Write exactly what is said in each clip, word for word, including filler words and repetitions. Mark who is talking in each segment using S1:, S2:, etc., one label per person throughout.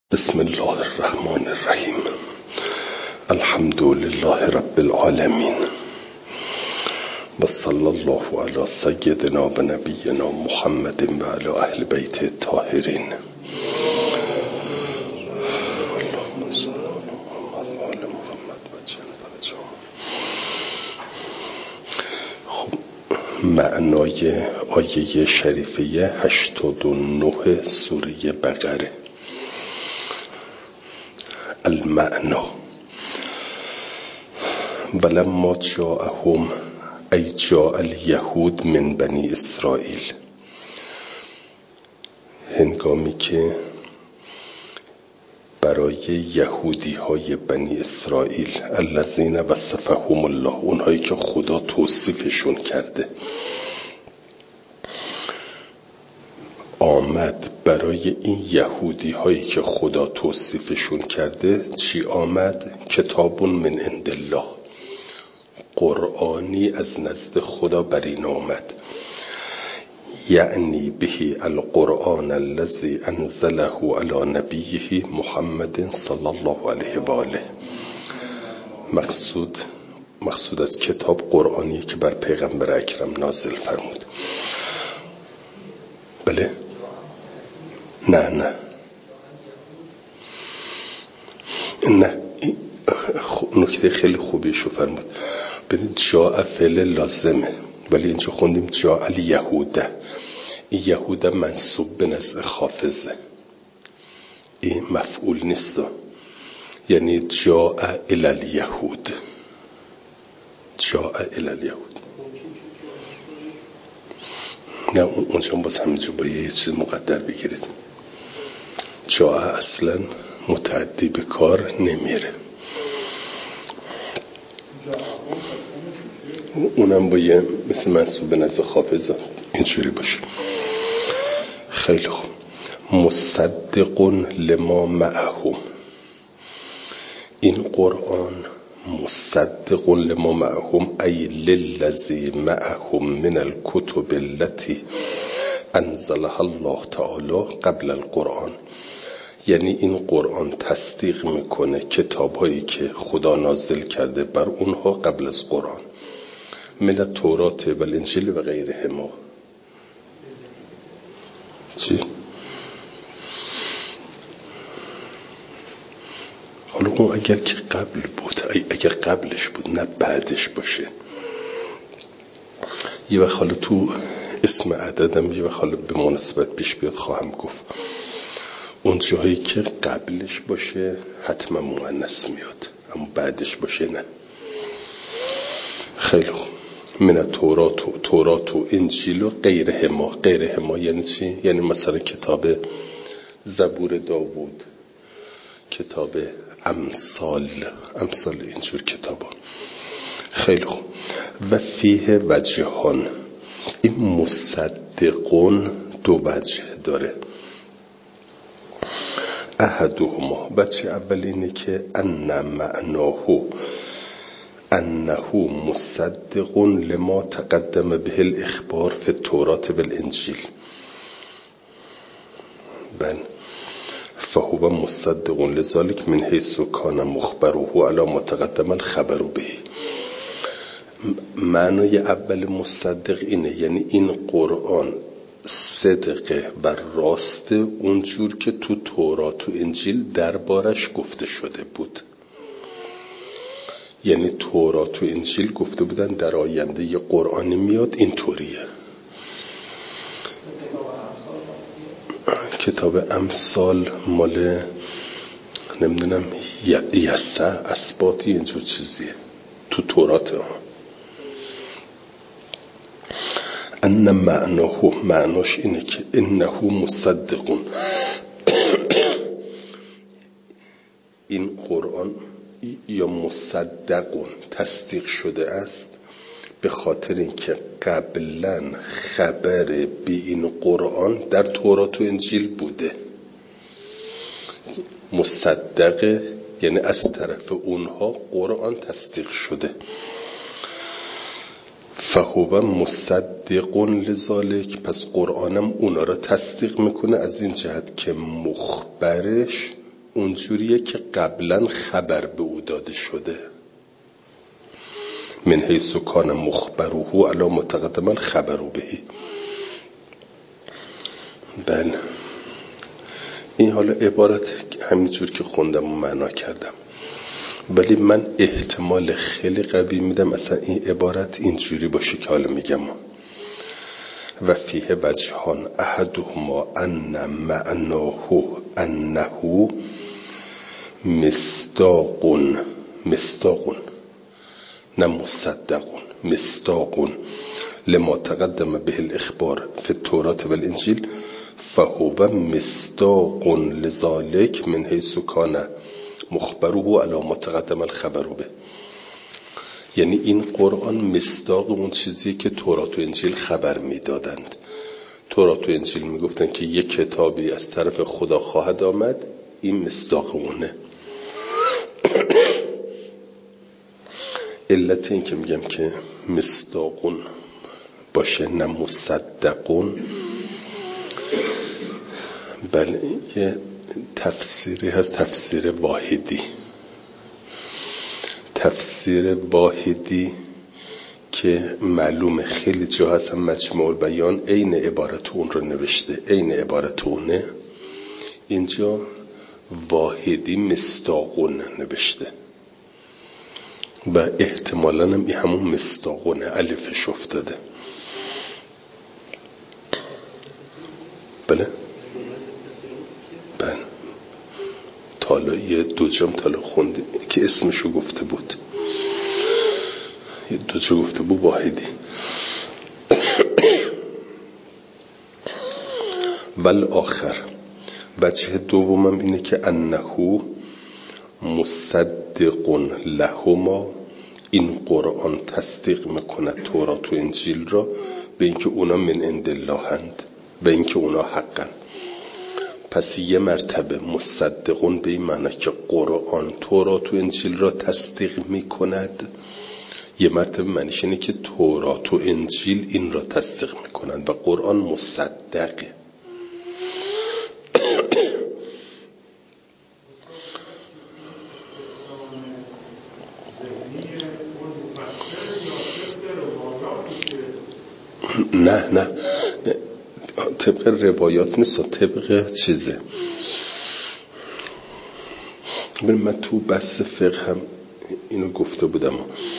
S1: بسم الله الرحمن الرحیم. الحمد لله رب العالمین و صلی الله علی سیدنا و نبینا محمد و علی اهل بیت الطاهرین. خب، معنای آیه شریفه هشتاد و نه سوره بقره. المعنا ولما جاءهم ای جاء الیهود من بنی اسرائیل، هنگامی که برای یهودی های بنی اسرائیل الذین وصفهم الله، اونهایی که خدا توصیفشون کرده، آمد برای این یهودی هایی که خدا توصیفشون کرده چی آمد؟ کتابون من عند الله، قرآنی از نزد خدا بر این آمد. یعنی بهی القرآن الذی انزله علی نبیه محمد صلی الله علیه و آله. مقصود مقصود از کتاب قرآنی که بر پیغمبر اکرم نازل فرمود. بله؟ نه نه نه نکته خیلی خوبیشو فرمود. ببین جاء فعل لازمه، ولی اینجا خوندیم جاء الیهود. این یهود منصوب به نزد خافضه، این مفعول نیست، یعنی جاء الی الیهود، جاء الی الیهود. نه اونجا باز همینجا با یه چیز مقدر بگیرید. جاء اصلا متعدی به کار نمیره، اونم با یه مثل منصوب به نزد خافضه اینجوری باشه. خیلی خوب. مصدق لما معهم، این قرآن مصدق لما معهم ای للذی معهم من الکتب التي انزلها الله تعالی قبل القرآن، یعنی این قرآن تصدیق میکنه کتاب هایی که خدا نازل کرده بر اونها قبل از قرآن، من التورات و الانجیل و غیرهما. چی؟ حالا اون اگر که قبل بود، اگر قبلش بود نه بعدش باشه. یه وقت حالا تو اسم عددم یه وقت حالا به مناسبت پیش بیاد خواهم گفت. اون جایی که قبلش باشه حتما مؤنث میاد، اما بعدش باشه نه. خیلی خوب. من تورات و تورات و انجیل و غیرهما. غیرهما یعنی چی؟ یعنی مثلا کتاب زبور داوود، کتاب امثال، امثال اینجور کتابا. خیلی خوب. و فیه وجهان، این مصدقون دو وجه داره. احدهما، وجه اول اینه که ان معناه انه مصدق لما تقدم به الاخبار فی التورات و الانجیل. بله، فهو مصدق لذلك من حيث كان مخبره على ما تقدم الخبر به. معنای اول مصدق اینه، یعنی این قرآن صدقه و راست اونجور که تو تورات و انجیل دربارش گفته شده بود. یعنی تورات و انجیل گفته بودن در آینده یه قرآنی میاد اینطوریه. کتاب امثال مال نمیدونم یسع اسباطی اینجور چیزیه تو تورات ها. ان معناه، معناش اینه که انه مصدقون، این قرآن یا مصدقون تصدیق شده است به خاطر اینکه قبلا خبر به این قرآن در تورات و انجیل بوده. مصدق یعنی از طرف اونها قرآن تصدیق شده. فهو مصدق لذالک، پس قرآنم اونا را تصدیق میکنه از این جهت که مخبرش اونجوریه که قبلا خبر به او داده شده. من حیث کان مخبره علی متقدما خبرو بهی. بله این حالا عبارت همینجور که خوندم و معنا کردم، ولی من احتمال خیلی قوی میدم اصلا این عبارت اینجوری باشه که حالا میگم و فیه وجهان احدهما ان معناه انه مصداق مصداق نه مصدق مصداق لما تقدم به الاخبار في التوراة والانجیل فهو مصداق لذلك من حيث كان مخبره على ما تقدم الخبر به. یعنی این قرآن مصداق اون چیزی که تورات و انجیل خبر میدادند. تورات و انجیل میگفتن که یک کتابی از طرف خدا خواهد آمد، این مصداق اونه. علت این که میگم که مصداقون باشه نه مصدقون، بله یه تفسیری هست، تفسیر واحدی. تفسیر واحدی که معلومه خیلی جا هست، هم مجموع البیان عین عبارت اون رو نوشته، عین عبارت اونه. اینجا واحدی مصداقون نوشته و احتمالاً هم این همون مصداقونه، الفش افتاده. بله بله تالا یه دو جام تالا خوندی که اسمشو گفته بود، یه دو جا گفته بود واحدی. ول آخر وجه دومم اینه که انه مصدق لهما، این قرآن تصدیق میکنه تورات و انجیل را به اینکه اونا من عند الله هند، به اینکه اونا حقن. پس یه مرتبه مصدقون به این معنی که قرآن تورات و انجیل را تصدیق میکند، یه مرتبه معنیش اینه که تورات و انجیل این را تصدیق میکنند و قرآن مصدقه. نه نه طبق روایات نیست، طبق چیزه. من تو بحث فقه هم اینو گفته بودم،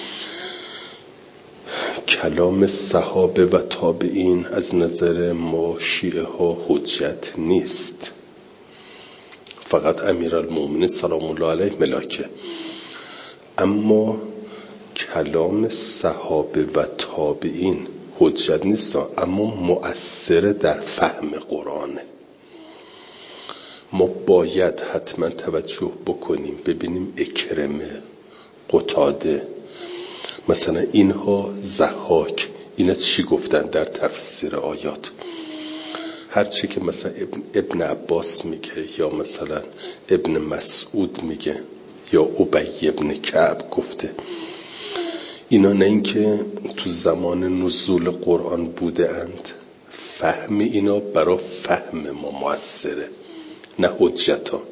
S1: کلام صحابه و تابعین از نظر ما شیعه ها حجت نیست، فقط امیرالمومنین سلام الله علیه ملاکه. اما کلام صحابه و تابعین حجت نیست، اما مؤثر در فهم قرآنه. ما باید حتما توجه بکنیم ببینیم اکرمه، قتاده، مثلا اینها، ضحاک، اینا چی گفتن در تفسیر آیات. هرچی که مثلا ابن, ابن عباس میگه یا مثلا ابن مسعود میگه یا ابی ابن کعب گفته، اینا نه این که تو زمان نزول قرآن بوده اند، فهم اینا برای فهم ما مؤثره، نه حجتا.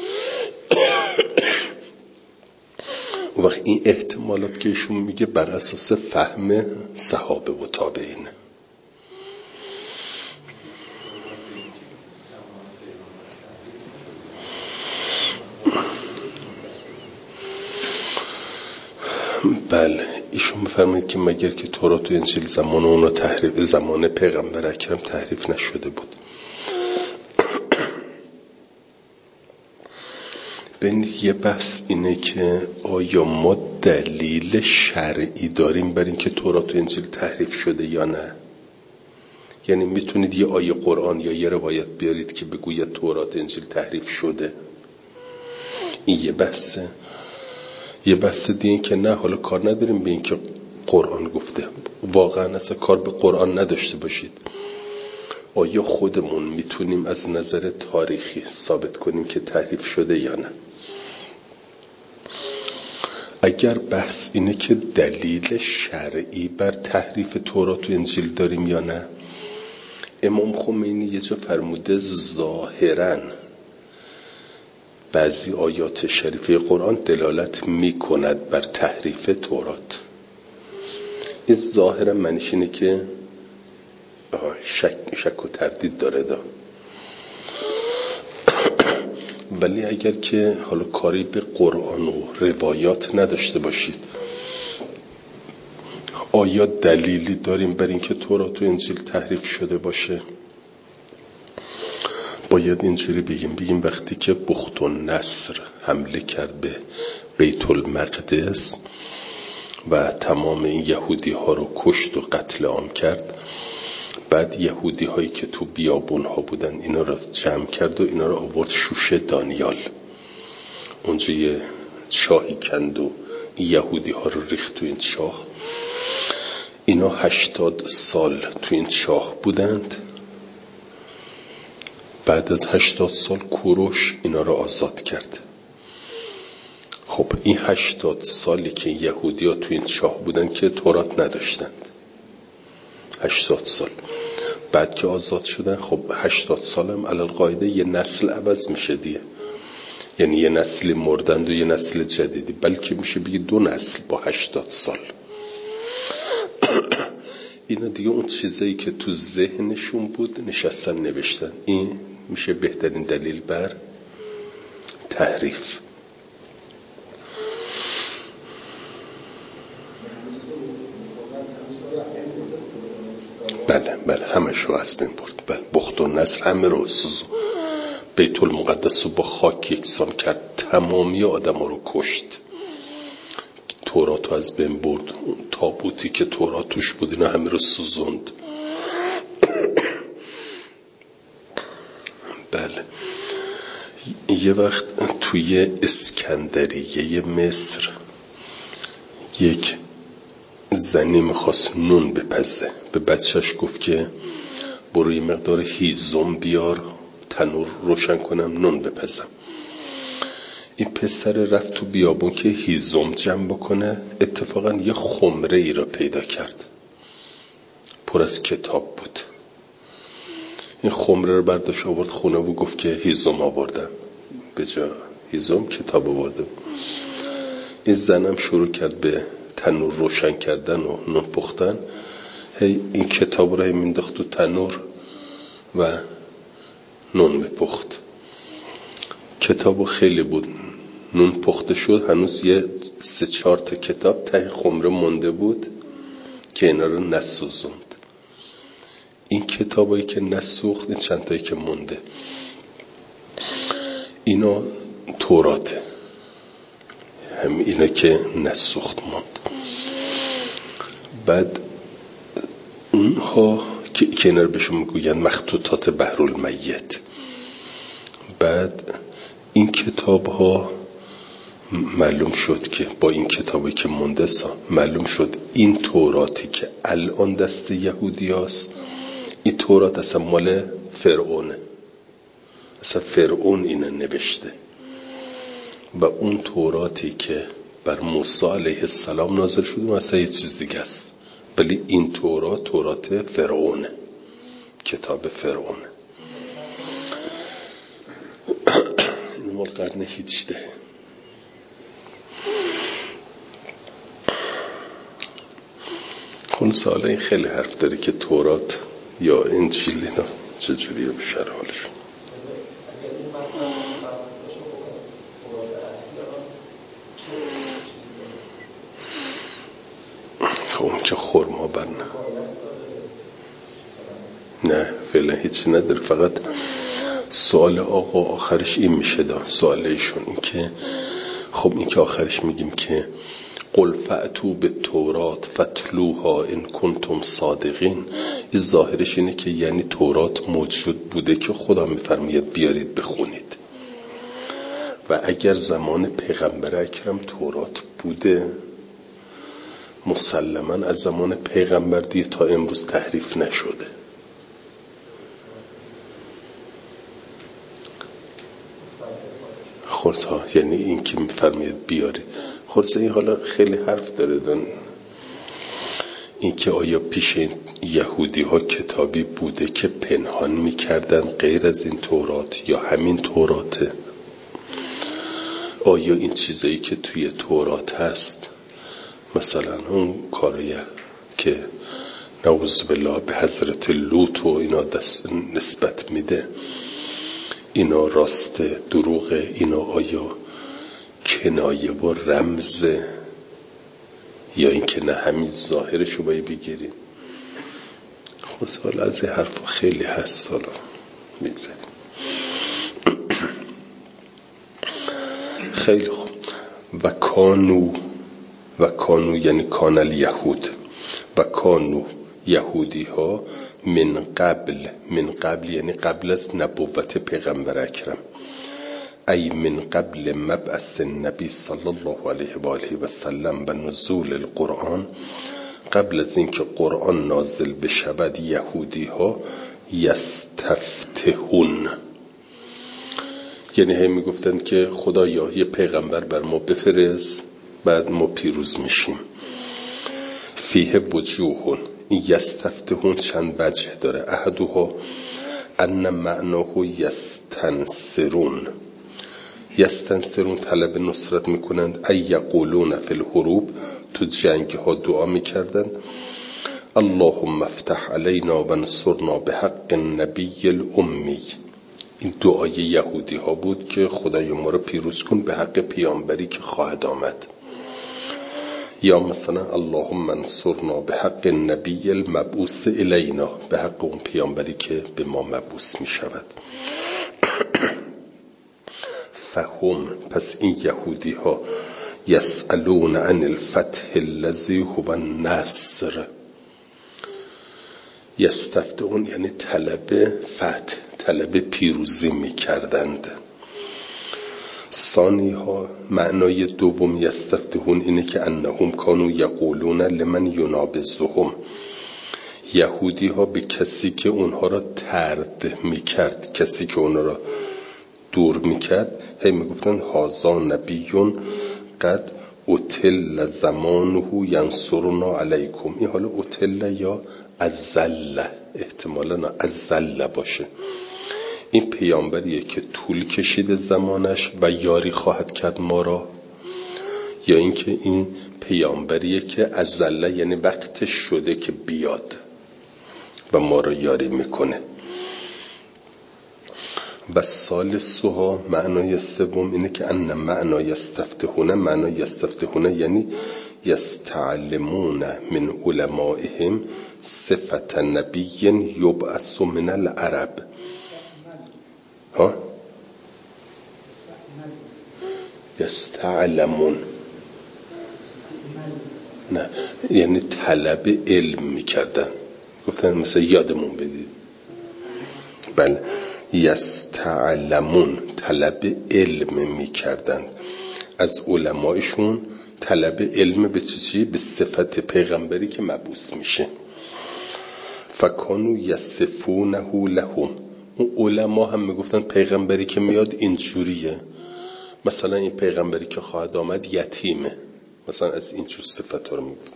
S1: وقت این احتمالات که ایشون میگه بر اساس فهم صحابه و تابعینه. بله ایشون بفرمایید که مگر که تورات و انجیل زمان اونا تحریف، زمان پیغمبر اکرم تحریف نشده بود. ببینید یه بحث اینه که آیا ما دلیل شرعی داریم بر این که تورات و انجیل تحریف شده یا نه. یعنی میتونید یه آیه قرآن یا یه روایت بیارید که بگوید تورات و انجیل تحریف شده. این یه بحثه. یه بحث دیگه که نه، حالا کار نداریم به این که قرآن گفته، واقعا اصلا کار به قرآن نداشته باشید، آیا خودمون میتونیم از نظر تاریخی ثابت کنیم که تحریف شده یا نه. اگر بحث اینه که دلیل شرعی بر تحریف تورات و انجیل داریم یا نه، امام خمینی یه جا فرموده ظاهراً بعضی آیات شریفه قرآن دلالت می کند بر تحریف تورات. این ظاهرا معنیش اینه که شک, شک و تردید داره دا. ولی اگر که حالا کاری به قرآن و روایات نداشته باشید، آیا دلیلی داریم بر اینکه تورات و انجیل تحریف شده باشه؟ باید اینجوری بگیم بگیم وقتی که بخت و نصر حمله کرد به بیت المقدس و تمام این یهودی ها رو کشت و قتل عام کرد، بعد یهودی هایی که تو بیابون ها بودن اینا رو جمع کرد و اینا رو آورد شوشه دانیال، اونجا یه چاهی کند و یهودی ها رو ریخت تو این چاه. اینا هشتاد سال تو این چاه بودند. بعد از هشتاد سال کوروش اینا رو آزاد کرد. خب این هشتاد سالی که یهودی ها تو این چاه بودن که تورات نداشتند، هشتاد سال بعد که آزاد شدن، خب هشتاد سال هم علی القاعده یه نسل عوض میشه دیگه، یعنی یه نسلی مردند و یه نسل جدیدی، بلکه میشه بگی دو نسل با هشتاد سال. اینا دیگه اون چیزایی که تو ذهنشون بود نشستن نوشتن. این میشه بهترین دلیل بر تحریف. بله بله همه شو از بین برد. بله بخت و نصر همه رو سوزو، بیت المقدس رو با خاک یکسان کرد، تمامی آدم رو کشت، تورات رو از بین برد، تابوتی که تورات توش بود اینا همه رو سوزوند. بله یه وقت توی اسکندریه مصر یک زنی میخواست نون بپزه، به بچهش گفت که برو یه مقدار هیزم بیار تنور روشن کنم نون بپزم. این پسر رفت تو بیابون که هیزم جمع بکنه، اتفاقا یه خمره ای را پیدا کرد پر از کتاب بود. این خمره رو برداشت آورد خونه و گفت که هیزم آوردم، به جا هیزم کتاب آورده. این زنم شروع کرد به تنور روشن کردن و نون پختن، هی این کتاب رو مینداخت تو تنور و نون میپخت. کتاب خیلی بود، نون پخته شد، هنوز یه سه چهار تا کتاب ته خمره مونده بود که اینا رو نسوزوند. این کتابایی که نسوخت، این چند تایی که مونده، اینا توراته، هم اینا که نسوخت موند. بعد اونها که اینا رو بهشون میگوین مخطوطات بحرالمیت. بعد این کتاب ها معلوم شد که با این کتابی که مونده سا معلوم شد این توراتی که الان دست یهودی هست، این تورات اصلا مال فرعونه، اصلا فرعون اینو نوشته. و اون توراتی که بر موسی علیه السلام نازل شده اون اصلا یه چیز دیگه است، ولی این تورات تورات فرعونه، کتاب فرعونه. این مال قرن هیجده. خون ساله این خیلی حرف داره که تورات یا انجیل اینا چجوریه بشه حالش. خب اون که خورما برنه نه فعلا هیچی نداره، فقط سوال آقا آخرش این میشه دا سوال ایشون این که خب این که آخرش میگیم که قل فأتوا بالتوراة فتلوها ان کنتم صادقین، این ظاهرش اینه که یعنی تورات موجود بوده که خدا میفرماید بیارید بخونید. و اگر زمان پیغمبر اکرم تورات بوده، مسلماً از زمان پیغمبر دیگه تا امروز تحریف نشده. خورتا یعنی این که میفرماید بیارید، خورتا این حالا خیلی حرف داره دن. این که آیا پیش یهودی ها کتابی بوده که پنهان میکردن غیر از این تورات یا همین توراته؟ آیا این چیزایی که توی تورات هست، مثلا اون کاری که نعوذ بالله به حضرت لوط و اینا دست نسبت میده، اینا راسته دروغه؟ اینا آیا کنایه و رمزه یا این که نه همین ظاهرشو باید بگیریم؟ خب حالا از این حرف خیلی هست، حالا میگذاریم. خیلی خوب. و کانو و کانو یعنی کان الیهود، و کانو یهودی ها من قبل، من قبل یعنی قبل از نبوت پیغمبر اکرم، ای من قبل مبعث النبی صلی الله علیه و آله و سلم و نزول القرآن، قبل از اینکه قرآن نازل بشود یهودی ها یستفتحون، یعنی هی میگفتن که خدایا یه پیغمبر بر ما بفرست بعد ما پیروز میشیم. فیه وجوهون، این یستفتحون چند وجه داره. احدها ان معناه یستنصرون، یستنصرون طلب نصرت میکنند. ای یقولون فی الحروب، تو جنگ ها دعا میکردند اللهم افتح علینا و انصرنا به حق النبی الامی. این دعای یهودی ها بود که خدای ما رو پیروز کن به حق پیامبری که خواهد آمد. یا مثلا اللهم انصرنا به حق النبی المبعوث الینا، به حق اون پیامبری که به ما مبعوث می شود. فهم، پس این یهودی ها یسألون عن الفتح الذی هو النصر، یستفتحون یعنی طلب فتح، طلب پیروزی می کردند. ثانی ها معنای دوم یستفتحون اینه که انهم کانوا یقولون لمن ینابذهم، یهودی ها به کسی که اونها را طرد می کرد، کسی که اونها را دور می کرد، هی می گفتن هذا نبیون قد اتل زمانه ینصرنا علیکم. این حالا اتل یا ازل، احتمالا ازل باشه. این پیامبریه که طول کشیده زمانش و یاری خواهد کرد ما را، یا اینکه این پیامبریه که ازل یعنی وقتش شده که بیاد و ما را یاری میکنه. و ثالثها معنای سوم اینه که ان معنای یستفتحون، معنای یستفتحون یعنی یستعلمون من علمائهم صفت نبی یبعث من العرب. ها یستعلمون نه، یعنی طلب علم میکردن، گفتن مثلا یادمون بدید. بله، یستعلمون طلب علم میکردن از علمایشون، طلب علم به چی؟ به صفت پیغمبری که مبعوث میشه. فکانو یصفونه لهم، اون علما هم میگفتن پیغمبری که میاد اینجوریه، مثلا این پیغمبری که خواهد آمد یتیمه، مثلا از این جور صفت ها رو میگفتن.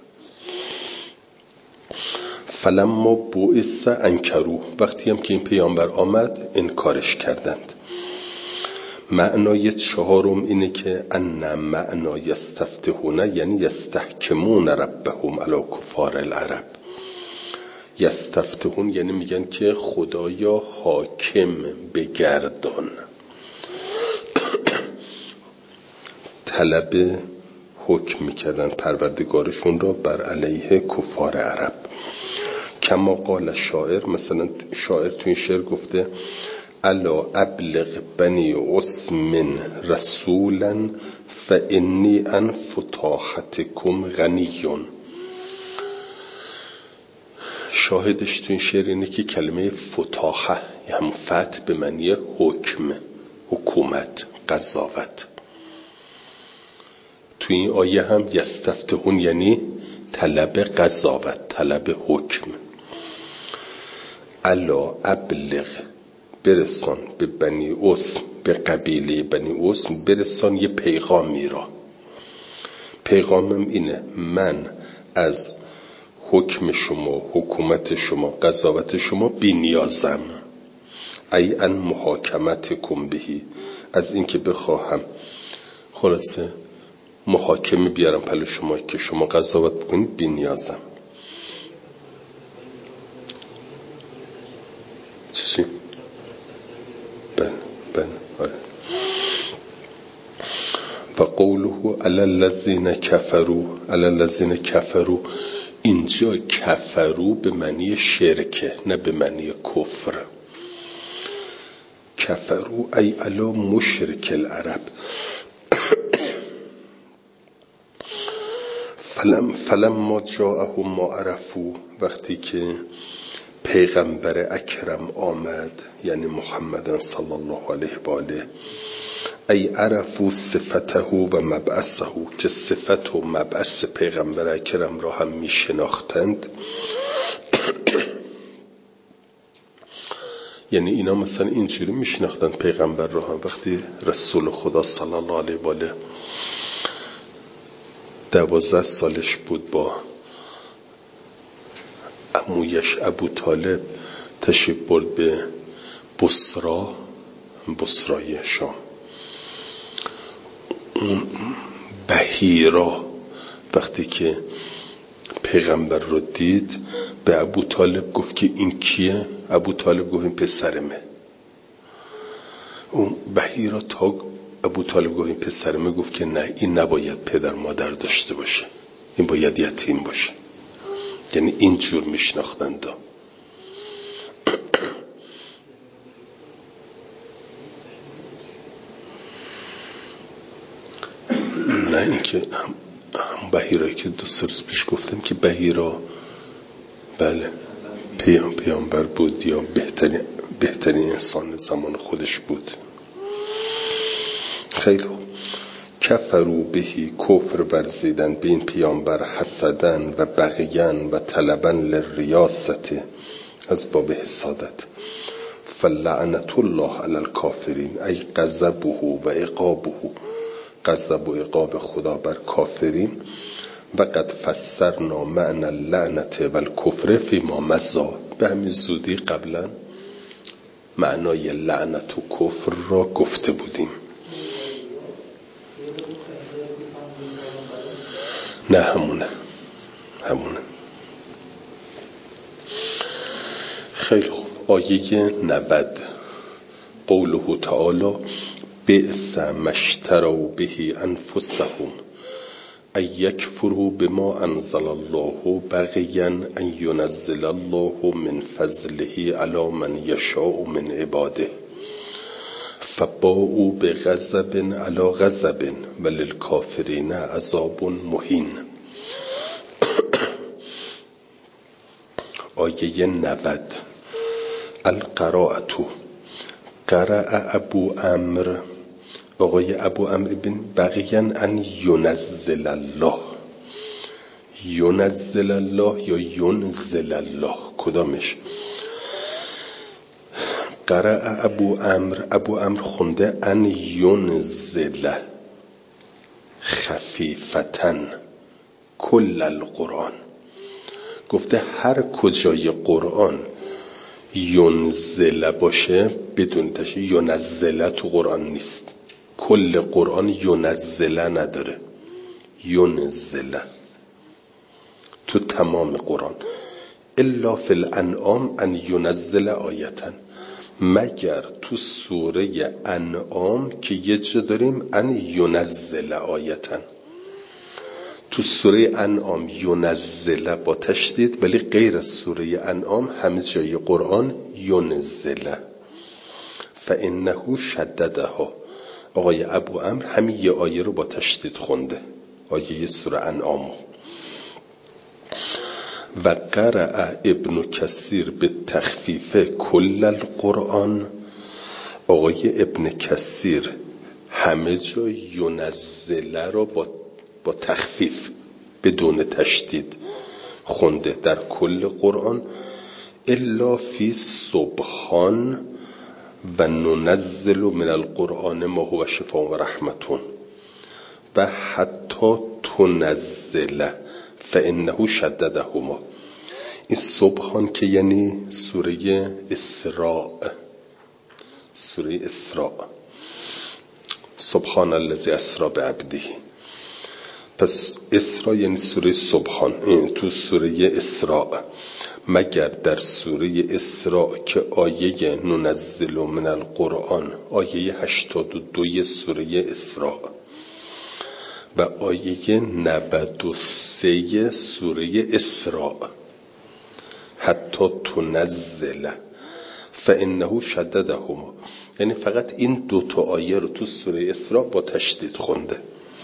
S1: فلما بعث انکروا، وقتی هم که این پیامبر آمد انکارش کردند. معنای چهارم اینه که ان معنا یستفتحون یعنی یستحکمون ربهم علی کفار العرب. یستفتحون یعنی میگن که خدایا حاکم بگردان، طلب حکم میکردن پروردگارشون را بر علیه کفار عرب. کما قال شاعر، مثلا شاعر تو این شعر گفته الا ابلغ بنی عثم رسولا فانی ان فتاحتکم غنیون. شاهدش تو این شعر اینه که کلمه فتاحه هم فتح به معنی حکم، حکومت، قضاوت. تو این آیه هم یستفتحون یعنی طلب قضاوت، طلب حکم. الا ابلغ، برسان به بنی عثم، به قبیله بنی عثم برسان یه پیغامی را. پیغامم اینه من از حکم شما، حکومت شما، قضاوت شما بی نیازم. ای ان محاکمتکم بهی، از اینکه بخواهم خلاصه محاکمه بیارم پلو شما که شما قضاوت بکنید، بی نیازم. چی؟ بله بله آره. و قوله علی الذین کفروا، علی الذین کفروا، اینجا کفرو به معنی شرکه نه به معنی کفر. کفرو ای علا مشرک العرب. فلم فلم ما جاءهم ما عرفو، وقتی که پیغمبر اکرم آمد یعنی محمد صلی الله علیه و آله، ای عرفو صفته و مبعثه، که صفت و مبعث پیغمبر اکرم را هم می شناختند. یعنی اینا مثلا اینجوری می شناختند پیغمبر را هم. وقتی رسول خدا صلی الله علیه و آله دوازده سالش بود، با عمویش ابو طالب تشریف برد به بصرا، بصرای شام. اون بحیرا وقتی که پیغمبر رو دید به ابو طالب گفت که این کیه؟ ابو طالب گفت این پسرمه. اون بحیرا تا ابو طالب گفت این پسرمه، گفت که نه، این نباید پدر مادر داشته باشه، این باید یتیم باشه. یعنی اینجور میشناختند. نه اینکه هم بحیرایی که دو سه روز پیش گفتم که بحیرا بله پیام پیامبر بود یا بهترین بهترین انسان زمان خودش بود. خیلی خوب. کفرو بهی، کفر ورزیدن به این پیامبر، حسدن و بغیان و طلبن للریاست، از باب حسادت. فلعنت الله علی الکافرین ای غضبه و عقابه، غضب و عقاب خدا بر کافرین. و قد فسرنا معنی اللعنت و الکفر فی ما مضی، به همین زودی قبلا معنای لعنت و کفر را گفته بودیم. نه همونه همونه خیلی خوب. آیه نود، قوله تعالی بئس ما اشتروا به انفسهم ان یکفروا بما انزل الله بغیا ان ینزل الله من فضله علی من یشاء من عباده فباءوا بغضب علی غضب وللکافرین عذاب مهین. آیه نود، القراءة، قرأ ابو عمرو، آقای ابو عمرو بن بغیا ان ینزل الله، ینزل الله یا ینزل الله، کدامش؟ قرأ ابو عمرو، ابو عمرو خونده ان ینزل خفیفتن کل القرآن، گفته هر کجای قرآن ینزل باشه بدون تشریح، ینزل تو قرآن نیست، کل قرآن ینزل نداره، ینزل تو تمام قرآن. الا فی الانعام ان ینزل آیتن، مگر تو سوره انعام که یه جا داریم ان ینزل آیتن. تو سوره انعام ینزل با تشدید، ولی غیر از سوره انعام همه جای قرآن ینزل. فانه شددها، آقای ابو عمرو همین یه آیه رو با تشدید خونده، آیه سوره انعام. و قرأ ابن کثیر به تخفیف کل القرآن، آقای ابن کثیر همه جا ینزل رو با با تخفیف بدون تشدید خونده در کل قرآن. الا فی سبحان و ننزل من القرآن ما هو شفاء و رحمتون و حتی تنزل فانه شددهما. این سبحان که یعنی سوره اسراء، سوره اسراء سبحان الذی اسری بعبده. پس اسراء یعنی سوره سبحان. این تو سوره اسراء، مگر در سوره اسراء که آیه ننزل من القرآن آیه هشتاد و دو سوره اسراء و آیه نود و سه سوره اسراء، حتی تنزل فانه شددهما، یعنی فقط این دو تا آیه رو تو سوره اسراء با تشدید خونده.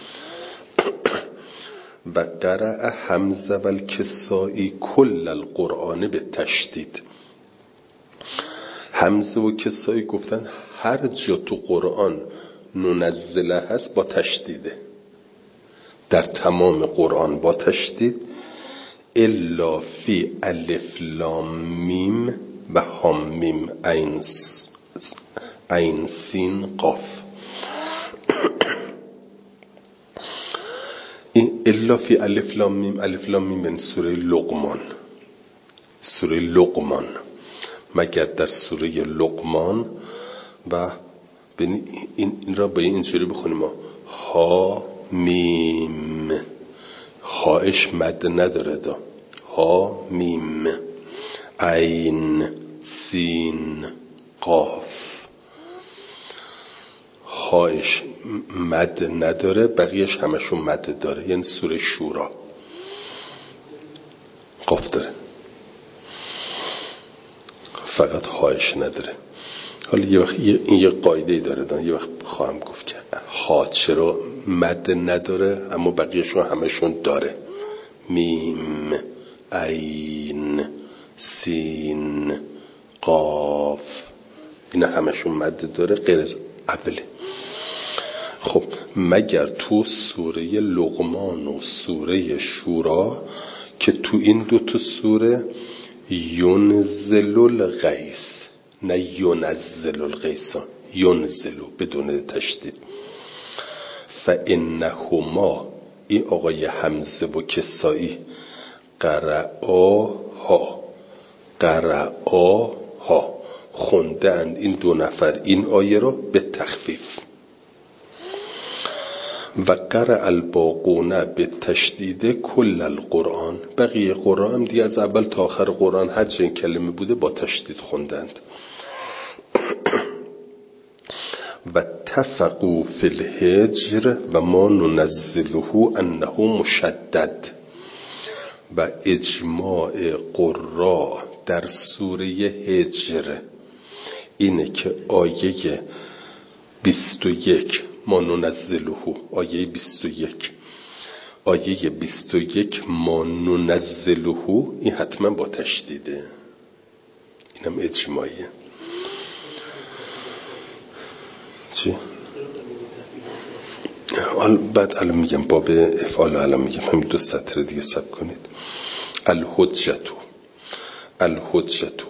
S1: و قرأ حمزه و الکسائی کل القرآن به تشدید. حمزه و کسائی گفتن هر جا تو قرآن ننزله هست با تشدیده، در تمام قرآن با تشدید، الا فی الف لام میم و هام میم عین عین سین قاف. این الا فی الف لام میم، الف لام میم یعنی سوره لقمان. سوره لقمان، مگر در سوره لقمان. و این را به اینجوری بخونیم ها میم، هاش مد نداره دا، ها میم عین سین قاف، هاش مد نداره، بقیهش همشون مد داره، یعنی سوره شورا قاف داره، فقط هاش نداره. حالا یه وقت این یه قاعده داره داره یه وقت خواهم گفت که ها چرا مد نداره اما بقیهشون همشون داره. میم عین سین قاف، اینا همشون مد داره غیر از اوله. خب مگر تو سوره لقمان و سوره شورا که تو این دو تا سوره ینزل الغیث، نه ینزل الغیث، ینزلو بدون تشدید. فانهما، این آقای حمزه و کسائی قرآها قرآها خوندند این دو نفر این آیه رو به تخفیف. و قرأ الباقون به تشدید کل القرآن، بقیه قرآن دیگه از اول تا آخر قرآن هر چه این کلمه بوده با تشدید خوندند. و اتفقوا فی الهجر و ما ننزله انه مشدد. و اجماع قرا در سوره هجر اینه که آیه بیست و یک ما ننزله، آیه بیست و یک آیه بیست و یک ما ننزله، این حتما با تشدیده، اینم اجماعیه. چی؟ بعد الان میگم باب افعال، الان میگم همین دو سطر دیگه ثبت کنید. الحجتو الحجتو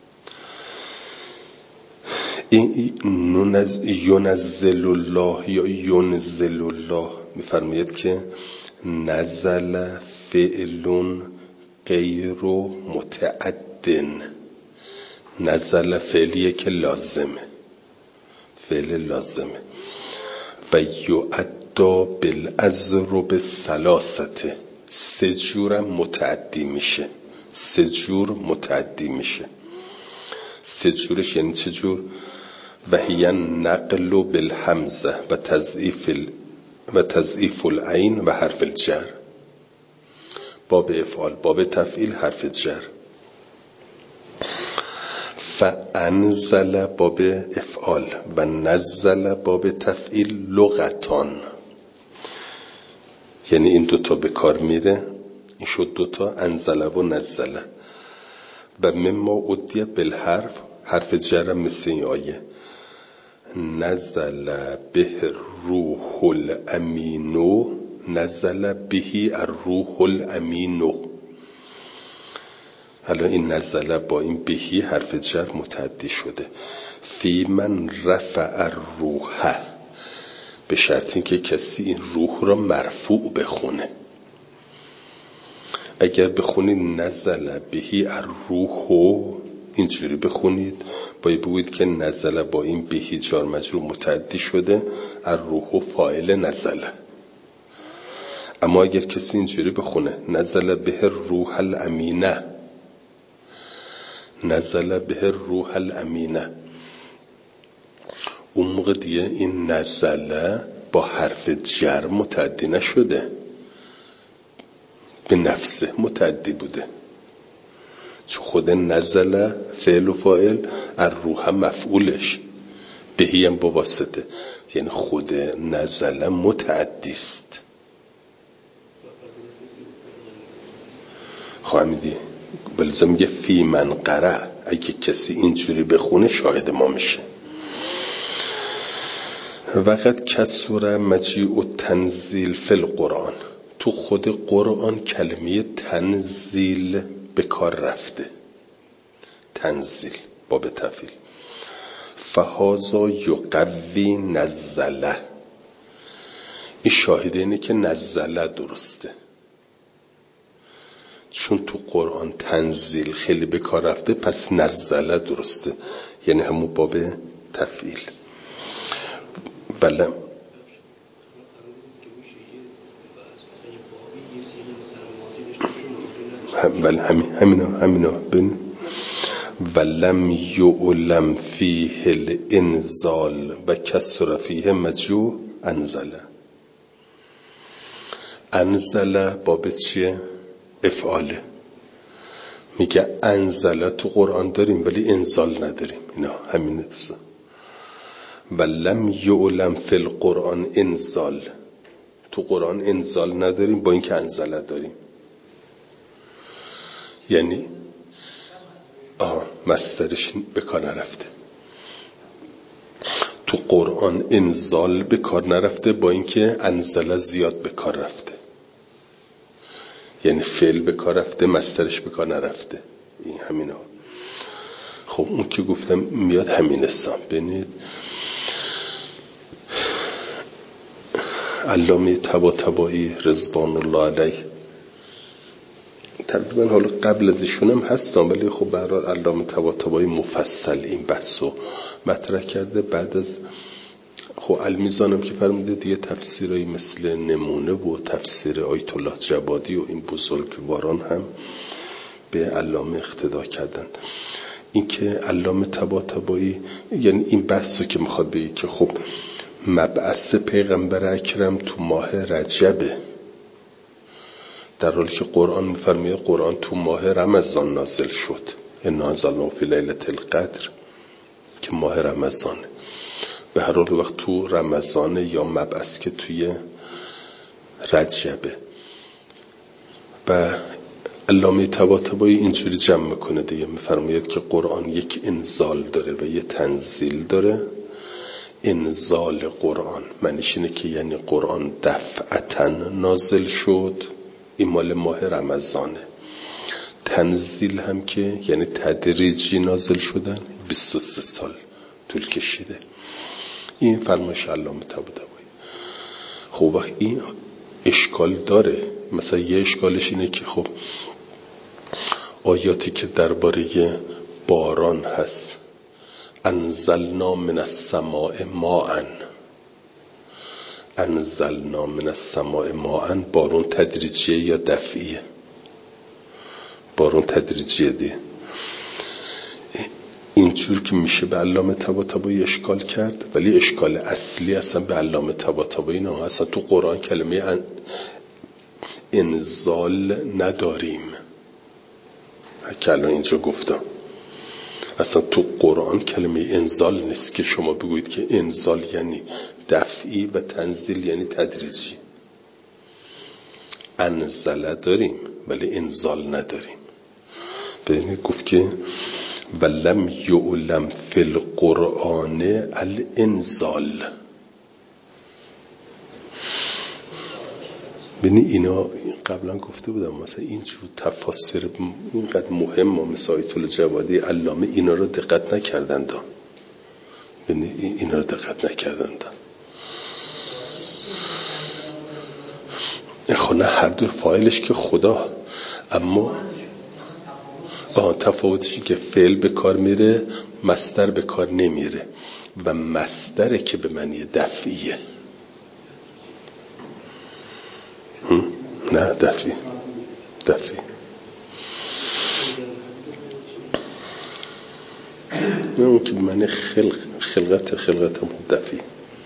S1: این ینزل الله یا ینزل الله میفرماید که نزل فعل غیر متعدن، نزل فعلیه که لازمه، فعل لازمه. و یعدا بالاضرب ثلاثه، سه جورم متعدی میشه، سه جور متعدی میشه. سه جورش یعنی چه جور؟ و هی نقل بالحمزه و تضعیف ال... و تضعیف العین و حرف الجر. باب افعال، باب تفعیل حرف جر. فانزل باب افعال و نزل باب تفعیل لغتان، یعنی این دوتا به کار میره، این شد دوتا انزل و نزل. و مما ادیه بالحرف، حرف جر مثل این آیه نزل به روح الامینو، نزل بهی الروح الامینو. حالا این نزله با این بهی حرف جر متعدی شده. فی من رفع الروح، به شرط این که کسی این روح را مرفوع بخونه. اگر بخونید نزله بهی الروح اینجوری بخونید، باید بگوید که نزله با این بهی جار مجرور متعدی شده، الروح فاعل نزله. اما اگر کسی اینجوری بخونه نزل به روح الامینه، نزل به روح الامینه، اون موقع دیگه این نزله با حرف جر متعدی نشده، به نفسه متعدی بوده، چون خود نزله فعل و فاعل، الروح مفعولش، بهی هم با واسطه، یعنی خود نزله متعدی است. خواهمیدی بلزه میگه فی من قرأ، اگه کسی اینجوری بخونه شاهد ما میشه. وقت کسر مجیء تنزیل فی القرآن، تو خود قرآن کلمه تنزیل به کار رفته، تنزیل باب تفعیل. فهذا یقوی نزله، این شاهده اینه که نزله درسته، چون تو قرآن تنزیل خیلی به کار رفته، پس نزله درسته، یعنی همون باب تفعیل. بله بله همین همینا همینا ببین ولم یعلم فیه الانزال و کسر فیه مجیء انزله. انزله باب چیه؟ افعاله. میگه انزله تو قرآن داریم ولی انزال نداریم، اینا همینه. تو ولم یعلم فی القرآن انزال، تو قرآن انزال نداریم با اینکه انزله داریم، یعنی آه مصدرش به کار نرفته. تو قرآن انزال به کار نرفته با اینکه انزله زیاد به کار رفته، یعنی فعل به کار رفته، مصدرش به کار نرفته. این همینا. خب اون که گفتم میاد همین حساب. ببینید علامه طباطبایی رضوان الله علیه، تقریبا حالا قبل از ایشون هم هستم ولی خب به هر حال علامه طباطبایی مفصل این بحثو مطرح کرده. بعد از خب المیزانم که فرموده دیگه تفسیرایی مثل نمونه و تفسیر آیت الله جوادی و این بزرگواران هم به علامه اقتدا کردن. این که علامه طباطبایی یعنی این بحثو که میخواد بگه که خب مبعث پیغمبر اکرم تو ماه رجبه، در حالی که قرآن میفرمایه قرآن تو ماه رمضان نازل شد، انا انزلناه فی لیلة القدر که ماه رمضانه. به هر حال وقت تو رمضان یا مبعث که توی رجبه. و علامه طباطبایی اینجوری جمع میکنه دیگه، میفرماید که قرآن یک انزال داره و یک تنزیل داره. انزال قرآن معنیش اینه که یعنی قرآن دفعتاً نازل شد، این مال ماه رمضانه. تنزیل هم که یعنی تدریجی نازل شدن، بیست و سه سال طول کشیده. این فرمایش علامه طباطبایی. خب این اشکال داره. مثلا یه اشکالش اینه که خب آیاتی که درباره باران هست، انزلنا من السماء ماء، انزلنا من السماء ماء، بارون تدریجیه یا دفعیه؟ بارون تدریجیه دی. اینجور که میشه به علامه طباطبایی اشکال کرد، ولی اشکال اصلی اصلا به علامه طباطبایی نه. اصلا تو قرآن کلمه انزال نداریم که الان اینجا گفتم. اصلا تو قرآن کلمه انزال نیست که شما بگویید که انزال یعنی دفعی و تنزیل یعنی تدریجی. انزله داریم ولی انزال نداریم. ببینید گفت که ولم یعلم فی القرآن الانزال. ببینید اینا قبلا گفته بودم مثلا اینجور تفاسیر اینقدر مهم و مثل آیت الله جوادی علامه اینا رو دقت نکردند. ببینید اینا رو دقت نکردند. خب نه هر دو فاعلش که خدا، اما آه تفاوتشی که فعل به کار میره مصدر به کار نمیره و مصدر که به معنی دفعیه. نه دفی دفی نه اون که معنی خلق خلقت خلقت هم دفی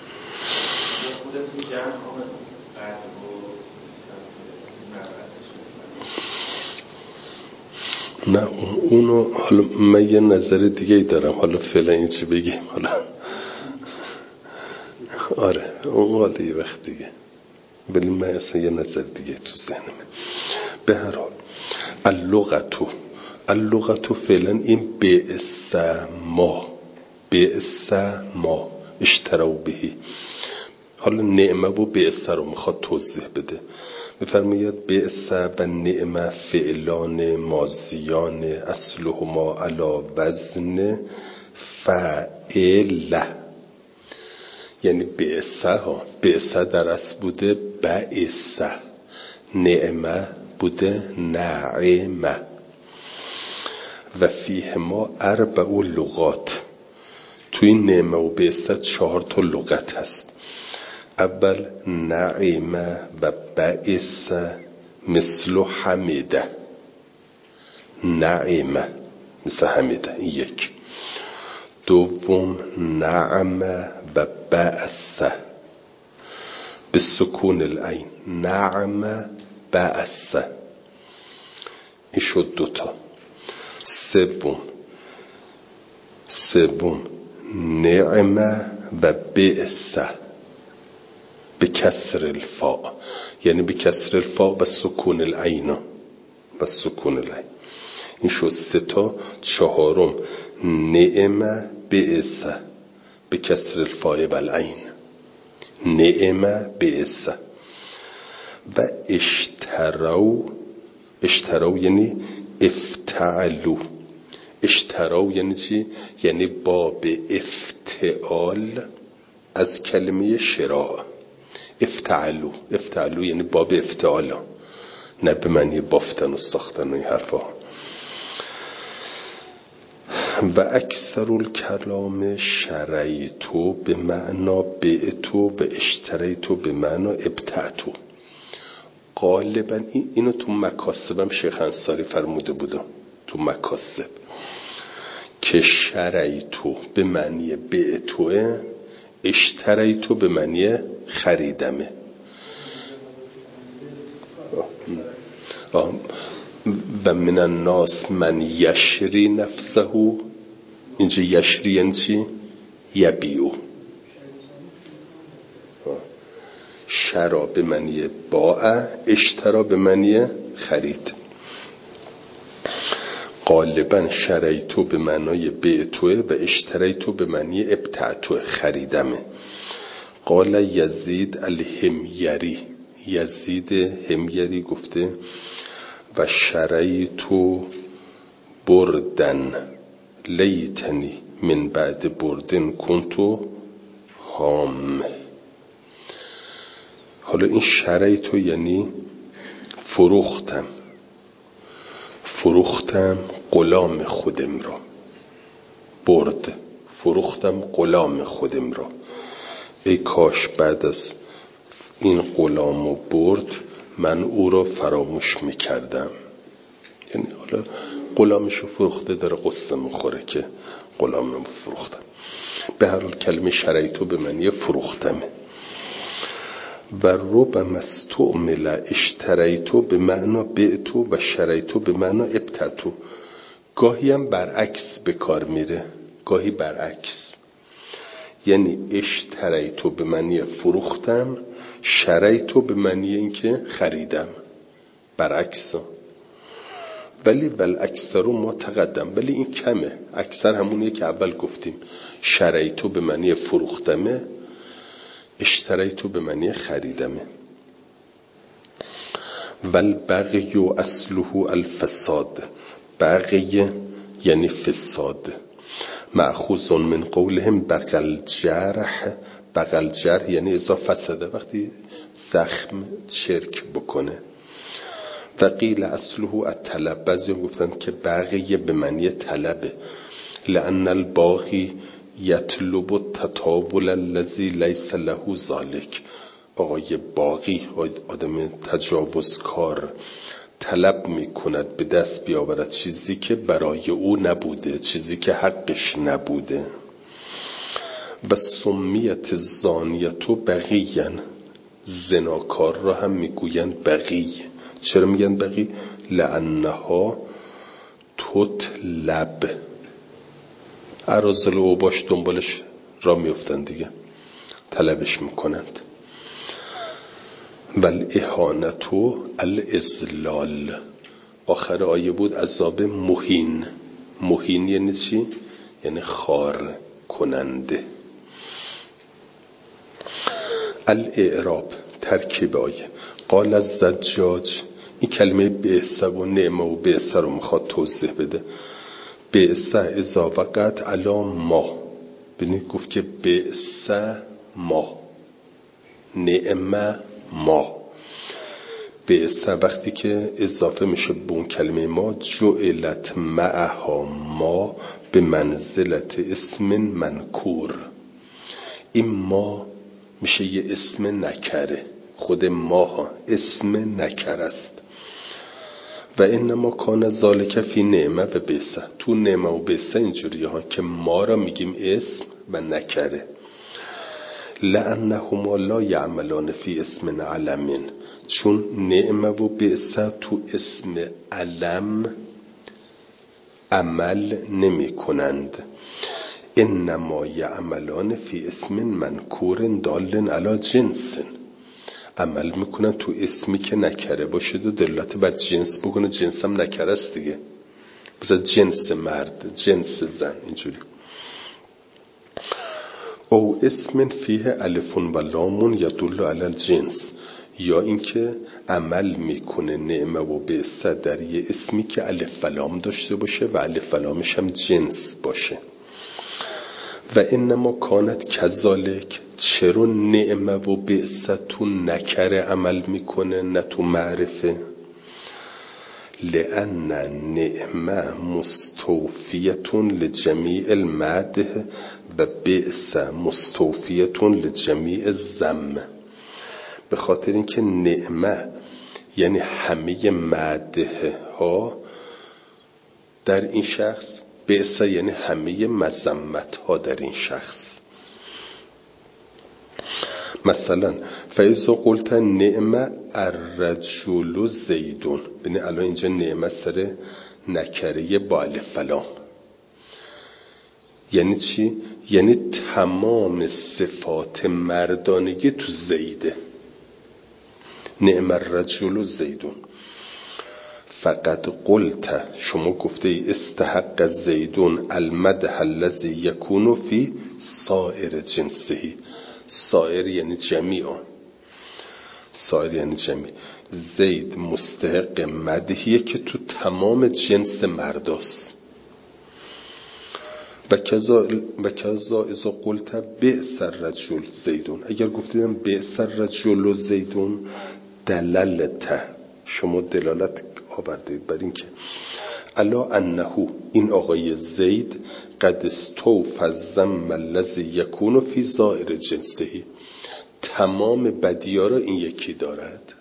S1: نه اونو حالا من یه نظر دیگه ای دارم، حالا فعلا این چی بگیم، حالا آره اون حالا یه وقت دیگه، ولی من اصلا یه نظر دیگه تو ذهنمه. به هر حال اللغتو اللغتو فعلا این بئس ما بئس ما اشتروا بهی. حالا نعمه و بئس رو میخواد توضیح بده، میفرماید بئس و نعمه فعلان ماضیان اصلهما علی وزن فعل، یعنی بئس ها بئس در اصل بوده بئس، نعمه بوده نعمه، و فیه ما اربع لغات. توی این نعمه و بئس چهار تا لغت هست. اول نعمه و بئس مثل حمیده، نعمه مثل حمیده، این یک. دوم نعمه و بأس به سکون العین، نعمه بأس، این شد دوتا. سوم سوم نعمه و بئس به کسر الفاء، یعنی به کسر الفاء و سکون العین و سکون العین، این شد سه تا. چهارم نعمه بئس به کسر الفاء و العین، نعمه بئس. و اشتروا اشتروا یعنی افتعلوا، اشتروا یعنی چی؟ یعنی باب افتعال از کلمه شراء. افتعلوا افتعلوا یعنی باب افتعال، نه به معنی بافتن و ساختن و این حرفا. و اکثر الکلام شریتو به معنا بعتو و اشتریتو به معنا ابتعتو. غالبا این اینو تو مکاسبم شیخ انصاری فرموده بودم، تو مکاسب، که شریتو به معنی بعتوه، اشتریتو به معنی خریدمه. آه. و من الناس من یشری نفسه، اینجا یشری یعنی چی؟ یبیعو. شرا به معنی باع، اشترا به معنی خرید. غالبا شریتو به معنای بعتوه و اشتریتو به معنی ابتعتوه، خریدمه. قال یزید الهمیری، یزید همیری گفته و شریتو بردن لیتنی من بعد بردن کنتو هام. حالا این شریتو یعنی فروختم فروختم غلام خودم را، برد فروختم غلام خودم را. ای کاش بعد از این غلام و برد من او را فراموش میکردم. یعنی حالا غلامشو فروخته داره قصه میخوره که غلامم فروختم. به هر حال کلمه شریتو به معنی فروختمه. و ربما استعمل اشتریتو به معنا بعتو و شریتو به معنا ابتعتو. گاهی هم برعکس به کار میره، گاهی برعکس، یعنی اشتریتو به معنی فروختم، شریتو به معنی اینکه خریدم، برعکس. ولی بل اکثر ما تقدم، ولی این کمه. اکثر همونیه که اول گفتیم، شریتو به معنی فروختمه، اشتریتو به معنی خریدمه. ول بغی و اصله الفساد، بغی یعنی فساد. مأخوذ من قولهم بغل جرح، بغل جرح یعنی اذا فسده، وقتی زخم چرک بکنه. و قیل اصله الطلب، بعضی هم گفتن که بغی به معنی طلبه، لأن الباغی یطلب التطاول الذی لیس له ذلک. آقای باقی آدم تجاوزکار طلب میکند به دست بیاورد چیزی که برای او نبوده، چیزی که حقش نبوده. و سمیت زانیتو بغیًا، زناکار را هم میگویند بغی. چرا میگن بغی؟ لانها تطلب، اراذل و باش دنبالش را میفتن دیگه، طلبش میکنند. ول اهانتو الاذلال، آخر آیه بود عذاب مهین. مهین یعنی چی؟ یعنی خار کننده. الاعراب ترکیب آیه. قال الزجاج، این کلمه بئس و نعمه و بئس رو میخواد توضیح بده. بئس اذا وقعت علی ما، ببینید گفت که بئس ما، نعمه ما. بئس وقتی که اضافه میشه به اون کلمه ما، جعلت معها ما به منزلت اسم منکور. این ما میشه یه اسم نکره، خود ما اسم نکره است. و انما کان ذالک فی نعمه و بئس، تو نعمه و بئس اینجوریه ها که ما را میگیم اسم و نکره. لانهما لا یعملان فی اسم علم، چون نعمه و بئس تو اسم علم عمل نمی کنند. انما یعملان فی اسم منکور دال علی جنس، عمل میکنن تو اسمی که نکره باشه و دلالت بر جنس بکنه. جنس هم نکره است دیگه، مثلا جنس مرد، جنس زن، اینجوری. او اسم فیه الف و لام یدل علی الجنس، یا اینکه عمل میکنه نعمه و بئس در یه اسمی که الف و لام داشته باشه و الف و لامش هم جنس باشه. و انما کانت کذالک، چرا نعمه و بئس تو نکره عمل میکنه نه تو معرفه؟ لأن نعمه مستوفیتون لجمیع المدح و بئس مستوفیتون لجمیع الذم. به خاطر اینکه نعمه یعنی همه مدح ها در این شخص، بئس یعنی همه مذمت ها در این شخص. مثلا فاذا قلت نعمه الرجل زیدون، ببین الان اینجا نعمه سر نکره با الف و لام. یعنی چی؟ یعنی تمام صفات مردانگی تو زیده. نعم الرجل زیدون. فقط قلت، شما گفته ای استحق زیدون المدح الذی یکون فی سایر جنسه. سایر یعنی جمیع، سایر یعنی جمیع. زید مستحق مدحیه که تو تمام جنس مرداست. و کذا و کذا اذا قلت بئس الرجل زیدون، اگر گفتیدم بئس الرجل زیدون، دلالت، شما دلالت آوردید بر این که الا انه، این آقای زید، قد استوفى الذم الذی یکون فی سایر جنسه، تمام بدی‌ها را این یکی دارد.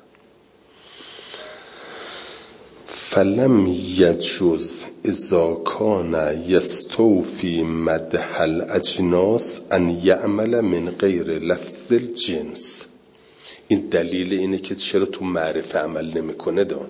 S1: فلم یجوز اذا کان یستوفی مدح الاجناس ان یعمل من غیر لفظ الجنس. این دلیل اینه که چرا تو معرفه عمل نمیکنه دان.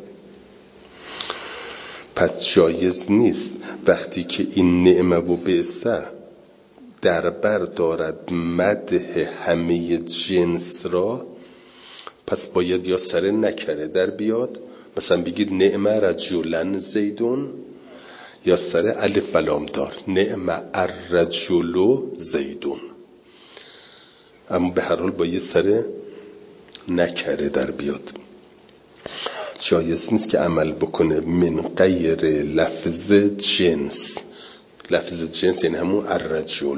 S1: پس جایز نیست وقتی که این نعمه و بئس در بر دارد مدح همه جنس را، پس باید یا سر نکره در بیاد، مثلا بگید نعمه رجلن زیدون، یا سر الف و لام دار نعمه الرجل زیدون. اما به هر حال با یه سر نکره در بیاد. جایز نیست که عمل بکنه من غیر لفظ جنس. لفظ جنس یعنی همون الرجل.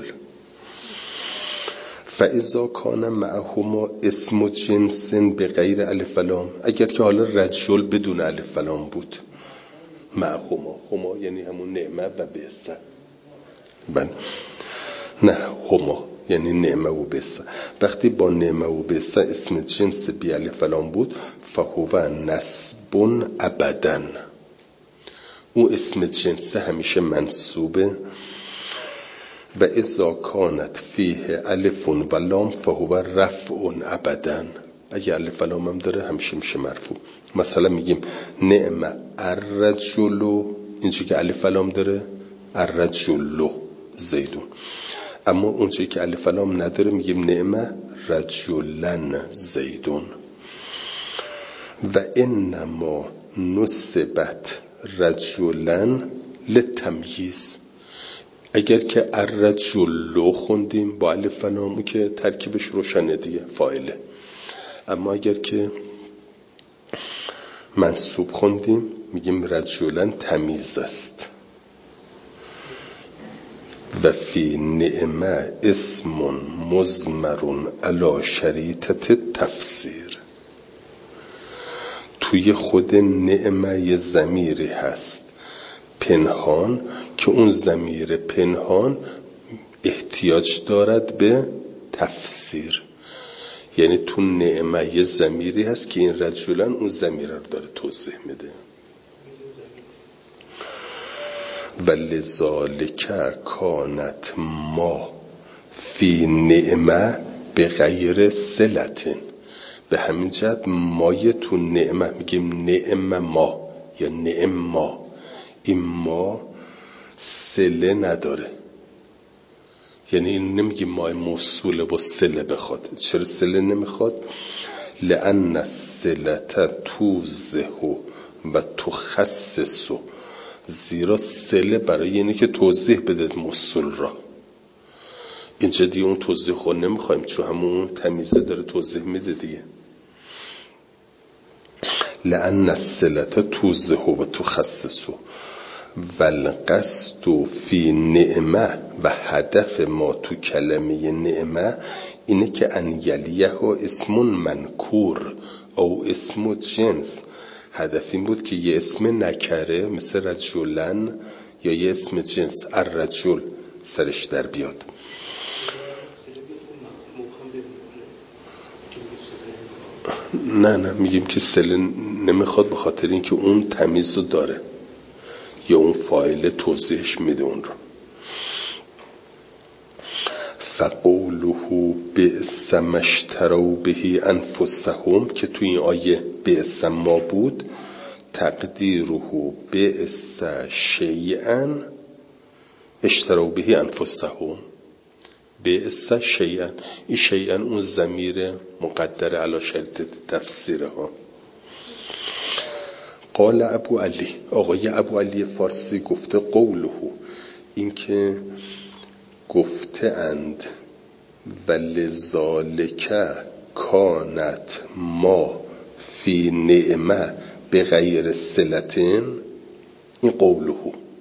S1: فاذا کان معهما اسم جنس به غیر الف و لام، اگر که حالا رجل بدون الف و لام بود، معهما، هما یعنی همون نعمه و بئس، بله نه هما یعنی نعمه و بسه. وقتی با نعمه و بسه اسم جنس بی الف و لام بود فهو نصب ابدا، اون اسم جنس همیشه منصوبه. و اذا کانت فیه الف و لام فهو رفع ابدا، اگه الف و لام هم داره همیشه میشه مرفوع. مثلا میگیم نعم الرجل، اینجا که الف و لام داره الرجل زیدون، اما اونجایی که الف و لام نداره میگیم نعم رجلن زیدون. و انما نصبت رجلن لتمییز، اگر که الرجل خوندیم با الف و لام که ترکیبش روشنه دیگه فاعله، اما اگر که منصوب خوندیم میگیم رجلن تمیز است. و فی نعمه اسم مضمر علی شریطة تفسیر، توی خود نعمه یه ضمیری هست پنهان که اون ضمیر پنهان احتیاج دارد به تفسیر. یعنی تو نعمه یه ضمیری هست که این رجلن اون ضمیر رو داره توضیح میده. ولذالک کانت ما فی نعمه به غیر صلتن، به همین جهت مای تو نعمه میگیم نعمه ما یا نعم ما، این ما صله نداره. یعنی این نمیگیم ما موصوله با صله بخواد. چرا صله نمیخواد؟ لأن الصلة توضح و تخصص، زیرا صله برای اینه که توضیح بده موصول را. اینجا دیگه اون توضیح خود نمیخوایم چون همون تمیزه داره توضیح میده دیگه. لأن الصلة توضح و تخصص و القصد فی نعمه، و هدف ما تو کلمه نعمه اینه که ان یلیه اسم منکور او اسم جنس. هدف این بود که یه اسم نکره مثل رجلن یا یه اسم جنس الرجل سرش در بیاد. نه نه میگیم که صله نمیخواد به خاطر اینکه اون تمیز رو داره یا اون فاعل توضیحش میده اون رو. فقوله بئس ما اشتروا به انفسهم که تو این آیه بئس ما بود، تقدیره بئس شیئا اشتروا به انفسهم. بئس شیئا، این شیئا اون ضمیر مقدر علی شرط تفسیره ها. قال ابو علی، آقای ابو علی فارسی گفته قوله، این که گفته اند ولذالک کانت ما فی نعمه به غیر صلتن، این قوله.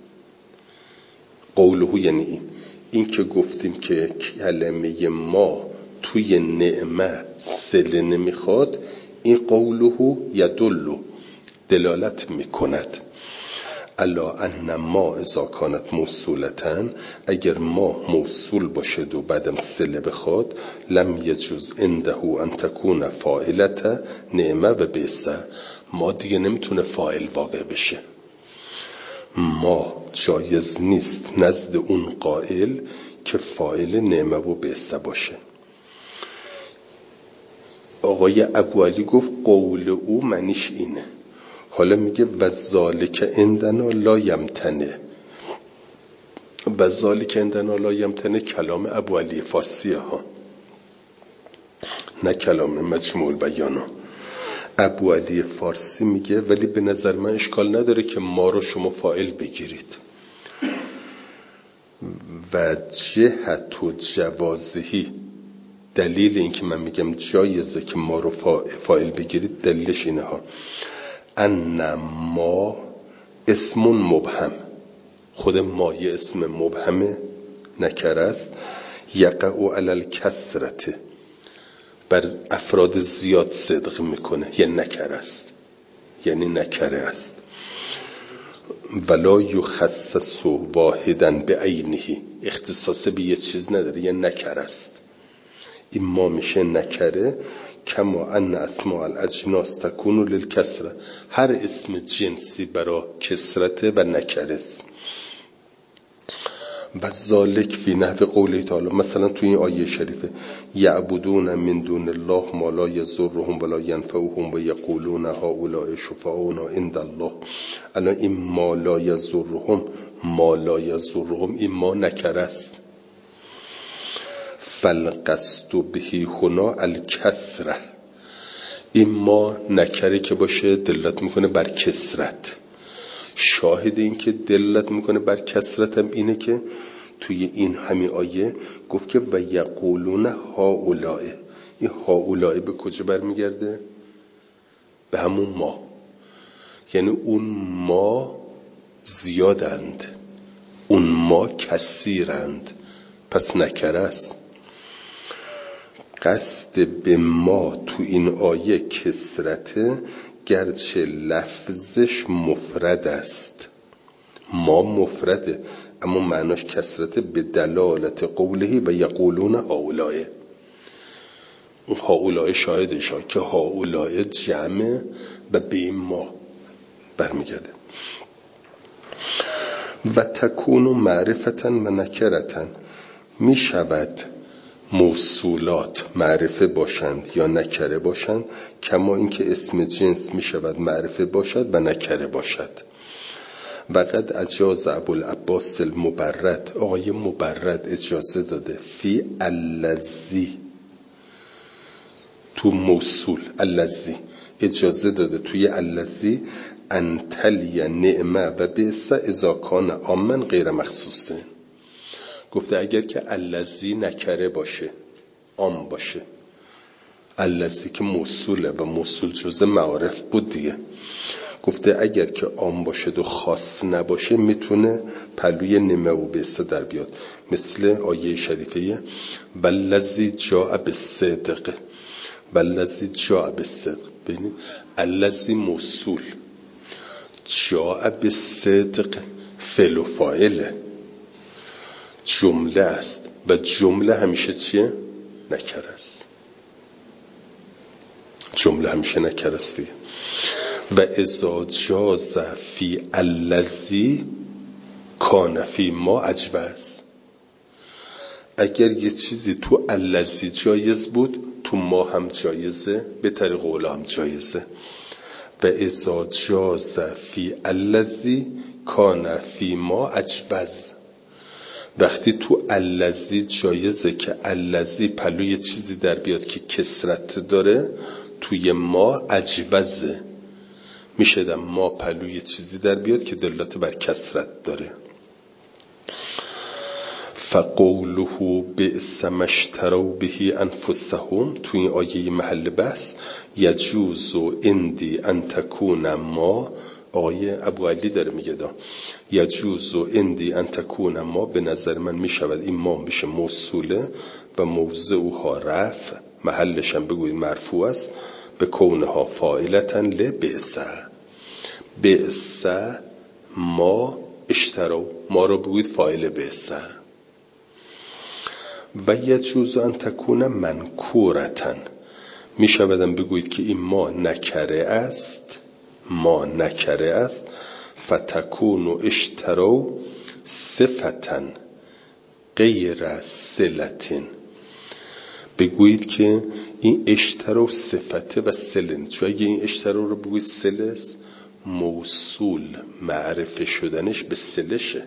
S1: قوله یعنی این این که گفتیم که کلمه ما توی نعمه صله نمیخواد، این قوله یدل دلالت میکند الا ان ما اذا کانت موصولتن، اگر ما موصول باشد و بعدم صله بخواد، لم یجوز عنده ان تکون فاعلت نعمه و بئس، ما دیگه نمیتونه فاعل واقع بشه. ما جایز نیست نزد اون قائل که فاعل نعمه و بئس باشه. آقای ابو علی گفت قول او معنیش اینه. حالا میگه و ذالک عندنا لا یمتنه. و ذالک عندنا لا یمتنه کلام ابو علی فارسیه ها، نه کلام مجموع البیان ها. ابو علی فارسی میگه ولی به نظر من اشکال نداره که ما رو شما فاعل بگیرید. و جهت و جوازهی، دلیل این که من میگم جایزه که ما رو فاعل بگیرید دلیلش اینه ها. ان ما اسم مبهم، خود ما یه اسم مبهمه نکره است، یقع علی الکثرة، بر افراد زیاد صدق میکنه، یه نکره است، یعنی نکره است. ولا یخصص واحدا به عینه، اختصاص به یه چیز نداره، یه نکره است. این ما میشه نکره. کما ان اسماء الاجناس تکون للکسره، هر اسم جنسی برای کسرت و نکره است. و ذالک فی نحو قوله تعالی، مثلا تو این آیه شریفه یعبدون من دون الله ما لا یضرهم ولا ینفعهم و یقولون هؤلاء شفعاؤنا عند الله. الان این ما لا یضرهم، ما لا یضرهم این ما نکره است. فالقصد به هنا الکسره، این ما نکره که باشه دلالت میکنه بر کسرت. شاهد این که دلالت میکنه بر کسرت هم اینه که توی این همین آیه گفت که و یقولون هؤلاء. این هؤلاء به کجا برمیگرده؟ به همون ما، یعنی اون ما زیادند، اون ما کثیرند، پس نکره است. قصد به ما تو این آیه کسرته، گرچه لفظش مفرد است. ما مفرده اما معناش کسرته، به دلالت قوله و یقولون هؤلاء. اون هؤلاء شاهدشان که هؤلاء جمع و به این ما برمیگرده. و تکون معرفتا و نکرتا، می شود موصولات معرفه باشند یا نکره باشند، کما اینکه اسم جنس می شود معرفه باشد و نکره باشد. و قد اجاز ابوالعباس المبرد، آقای مبرد اجازه داده فی الذی، تو موصول الذی اجازه داده توی الذی انتلی نعمه و بئس اذا کان عاما غیر مخصوصه. گفته اگر که الذی نکره باشه عام باشه، الذی که موصوله و موصول جزء معارف بود دیگه، گفته اگر که عام باشه و خاص نباشه میتونه پلوی نعمه و بئس در بیاد. مثل آیه شریفه والذی جاء بالصدق، والذی جاء بالصدق، ببینید الذی موصول، جاء بالصدق فعل و فاعله، جمله است و جمله همیشه چیه؟ نکره است. جمله همیشه نکره است دیگه. و اذا جاز فی الذی کان فی ما اجوز، اگر یه چیزی تو الذی جایز بود تو ما هم جایزه، به طریق اولا هم جایزه. و اذا جاز فی الذی کان فی ما اجوز، وقتی تو الذی جایزه که الذی پلوی چیزی در بیاد که کسرت داره، توی ما اجوزه میشه در ما پلوی چیزی در بیاد که دلالت بر کسرت داره. فقوله بئس ما اشتروا به انفسهم، تو این آیه محل بحث یجوز عندی ان تکون ما، آیه ابو علی داره میگه دا یجوز عندی ان تکون ما، به نظر من میشود این ما میشه موصوله و موضعها رفع، محلش هم بگوید مرفوع است، به کونها فاعلتا لبئس. بئس ما اشتروا، ما رو بگوید فاعل بئس. و یجوز ان تکون منکورتا، می شودم بگوید که این ما نکره است، ما نکره است. فتکون اشتروا صفتا غیر صلتین، بگویید که این اشتروا صفته و صله، چون اگه این اشتروا رو بگوید صله است، موصول معرفه شدنش به صلشه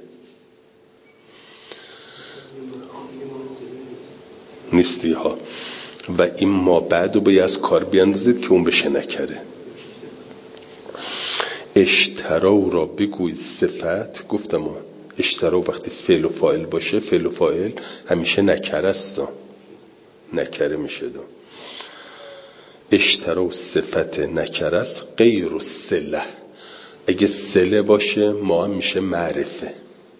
S1: نیستی ها. و این ما بعد رو باید از کار بیاندازید که اون بشه نکره. اشتروا را بگوید صفت، گفتم اشتروا وقتی فعل و فاعل باشه، فعل و فاعل همیشه نکره است، نکره میشه دو. اشتروا صفت نکره است غیر الصله، اگه صله باشه ما هم میشه معرفه.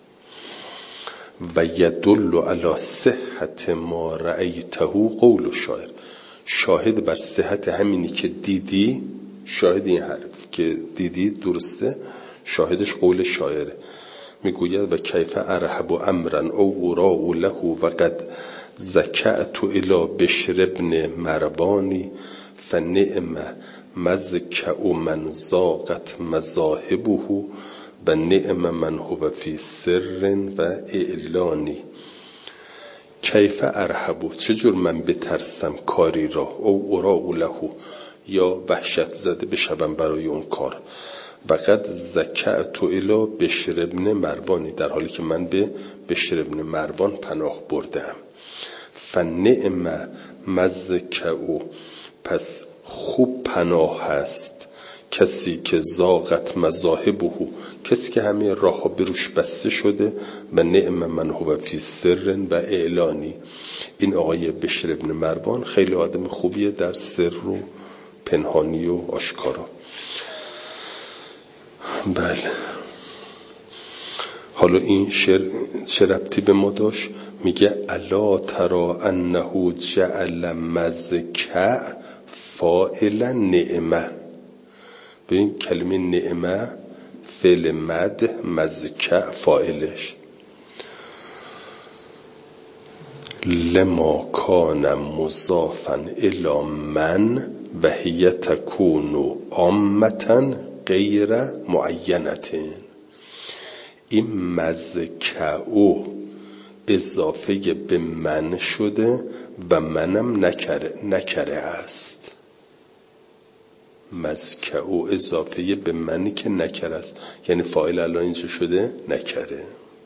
S1: و یدل علی صحت ما رأیته قول شاعر، شاهد بر صحت همینی که دیدی، شاهد این حرف که دیدی درسته، شاهدش قول شاعره، میگوید و کیف ارهب امرا او اراء له و قد زکعت الی بشر ابن مروانی فنعم مزکع من ضاقت مذاهبه و نعم من هو فی سر و اعلانی. کیف ارهب، چجور من بترسم کاری را، او اراء له، یا وحشت زده بشوم برای اون کار. و قد زکعت الی بشر ابن مروانی، در حالی که من به بشر ابن مروان پناه بردم. فنعم مزکع، پس خوب پناه هست کسی که ضاقت مذاهبه، کسی که همه راه ها بروش بسته شده. و نعم من هو فی سر و اعلانی، این آقای بشر ابن مروان خیلی آدم خوبیه در سر و پنهانی و آشکارا. بله، حالا این شعر چه ربطی به ما داشت؟ میگه الا ترا انه جعل مزکع فاعلا نعمه. ببین کلمه نعمه فعل مد، مزکع فاعلش. لما کان مضافا الی من و هی تکون عامة غیر معینة. این مزکع اضافه به من شده و منم نکره نکره است. مزکع اضافه به منی که نکره است، یعنی فاعل الان اینجا شده نکره.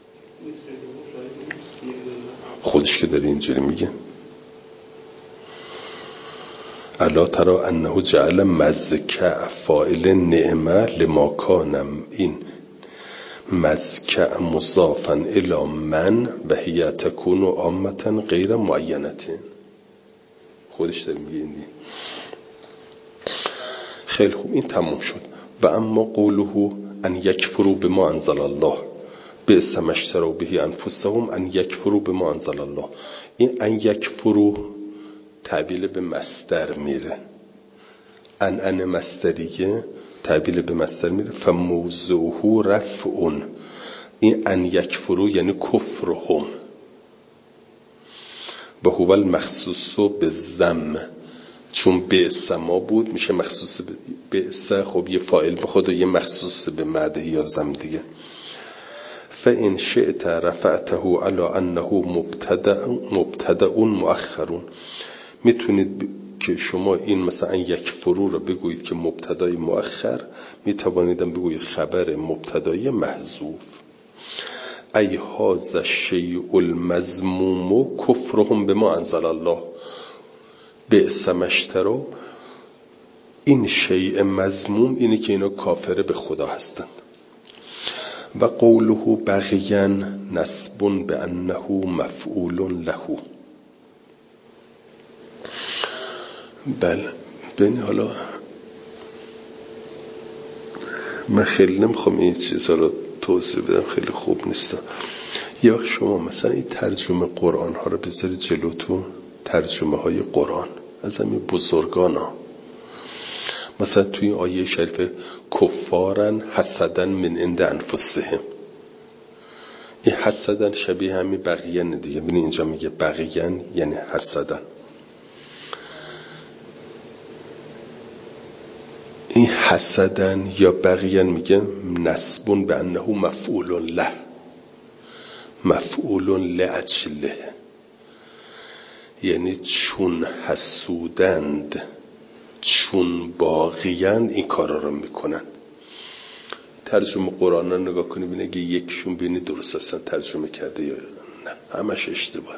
S1: خودش که داره اینجوری میگه الا ترا انه جعل مزکع فاعل نعمه لما کانم، این مزکع مضافا الی من و هی تکون عامة غیر معینة. خودش داره میگه این دی. خیلی خوب، این تموم شد. و اما قوله ان یکفروا بما انزل الله بئس ما اشتروا به انفسهم ان یکفروا بما انزل الله. این ان یکفروا تعبیل به مصدر میره، ان ان مصدریه تعبیل به مصدر میره. فموضعه رفع، این ان یکفروا یعنی کفرهم و هو المخصوص بالذم، چون بئس ما بود میشه مخصوص به بئس. خب یه فاعل به خود و یه مخصوص به مدح یا ذم دیگه. فإن شئت رفعته على انه مبتدأ مبتدأ مؤخر. میتونید که شما این مثلا یک فرو رو بگویید که مبتدای مؤخر، میتوانیدم بگویید خبر مبتدای محذوف. ای هذا الشیء المذموم کفرهم بما انزل الله بئس ما اشتروا. این شیء مذموم اینه که اینا کافر به خدا هستند. و قوله بغیا نسب بانه مفعول له. بله، ببین حالا من خیلی نمیخوام این چیزها رو توضیح بدم، خیلی خوب نیستم. یه وقت شما مثلا این ترجمه قرآن ها رو بذارید جلوتون، ترجمه های قرآن از همین بزرگان ها، مثلا توی آیه شریف کفارن حسدن من عند انفسهم، این حسدن شبیه همین بقیان دیگه. ببین اینجا میگه بقیان یعنی حسدن. این حسدن یا بقیان میگه نسبون به انه مفعول له، مفعول لاجله، یعنی چون حسودند، چون باقیند این کارا رو میکنن. ترجمه قرآن رو نگاه کنی ببینید اگه یکشون ببینید درست اصلا ترجمه کرده یا نه، همش اشتباه.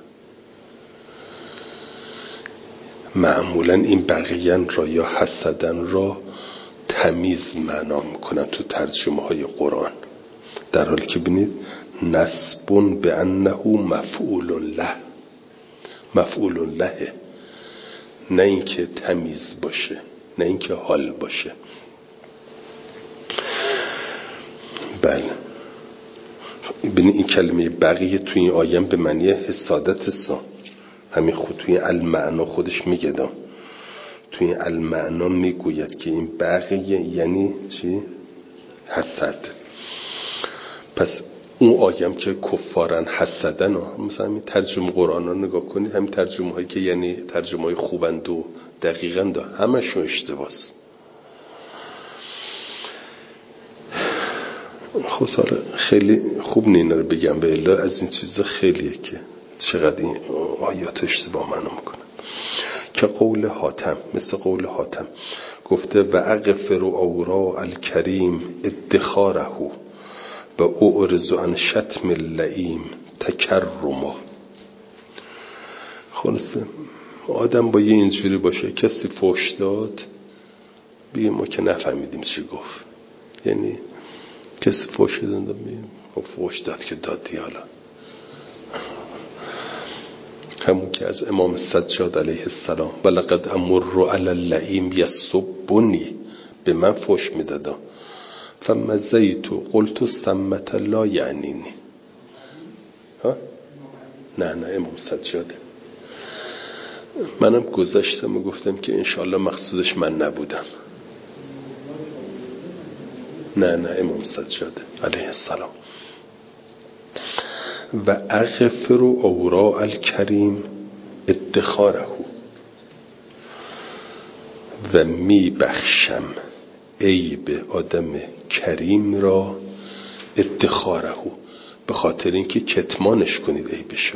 S1: معمولا این بقیان را یا حسدن را تمیز معنا میکنن تو ترجمه های قرآن، در حالی که ببینید نسبون به انه مفعول له، مفعول له، نه اینکه تمیز باشه، نه اینکه حال باشه. بله، ببینید این کلمه بقیه توی این آیه به معنی حسادت است. همین خود توی المعنا خودش میگه، توی المعنا میگوید که این بقیه یعنی چی؟ حسد. پس اون آیم که کفارن حسدن ها، مثلا همین ترجمه قرآن ها نگاه کنید، همین ترجمه هایی که یعنی ترجمه های خوبند و دقیقا دا همشون اشتباس. خب ساله خیلی خوب نینا رو بگم به الله از این چیزا خیلیه که چقدر این آیات اشتباه منو میکنه. که قول حاتم، مثل قول حاتم گفته و اغفر اورا الکریم ادخاره و اعرض عن شتم اللئیم تکرما. خلاصه آدم با یه اینجوری باشه، کسی فحش داد بگیم ما که نفهمیدیم چی گفت، یعنی کسی فحش داد بگیم خب فحش داد که دادی. حالا همون که از امام سجاد علیه السلام ولقد امر علی اللئیم یسبنی، به من فحش میدادم فمزیت قلت سمت لا یعنینی. ها نه نه امام سجاده. منم گذاشتم و گفتم که انشالله مقصودش من نبودم. نه نه امام سجاده علیه السلام. و اغفر اورا الکریم ادخاره و می بخشم عیب آدم کریم را ادخاره، به خاطر اینکه کتمانش کنید عیبشو.